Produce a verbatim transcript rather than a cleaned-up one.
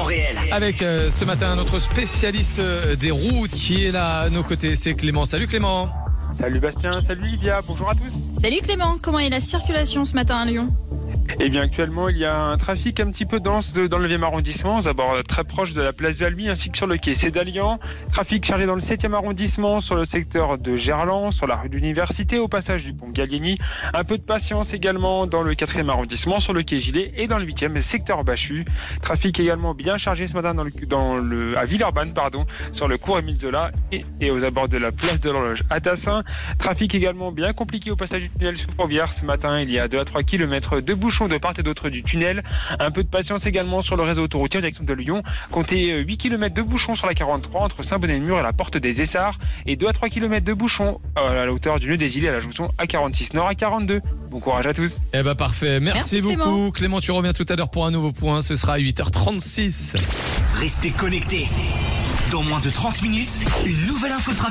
Réel. Avec euh, ce matin notre spécialiste euh, des routes qui est là à nos côtés, c'est Clément. Salut Clément. Salut Bastien, salut Lydia, bonjour à tous. Salut Clément, comment est la circulation ce matin à Lyon ? Eh bien actuellement il y a un trafic un petit peu dense de, dans le neuvième arrondissement, d'abord très proche de la place Valmy ainsi que sur le quai Cédalian. Trafic chargé dans le septième arrondissement, sur le secteur de Gerland, sur la rue de l'Université, au passage du pont Gallieni. Un peu de patience également dans le quatrième arrondissement, sur le quai Gilet et dans le huitième secteur Bachu. Trafic également bien chargé ce matin dans le, dans le, à Villeurbanne, pardon, sur le cours Émile Zola et, et aux abords de la place de l'Horloge à Tassin. Trafic également bien compliqué au passage du tunnel sous Fourvière. Ce matin, il y a deux à trois kilomètres de bouchons de part et d'autre du tunnel. Un peu de patience également sur le réseau autoroutier en direction de Lyon. Comptez huit kilomètres de bouchons sur la quarante-trois entre Saint-Bonnet-de-Mur et la porte des Essarts et deux à trois kilomètres de bouchons à la hauteur du nœud des Îlets à la jonction A quarante-six Nord à quarante-deux. Bon courage à tous. Eh ben parfait, merci, Merci, beaucoup Clément. Clément, tu reviens tout à l'heure pour un nouveau point, ce sera à huit heures trente-six. Restez connectés. Dans moins de trente minutes, une nouvelle info de trafic.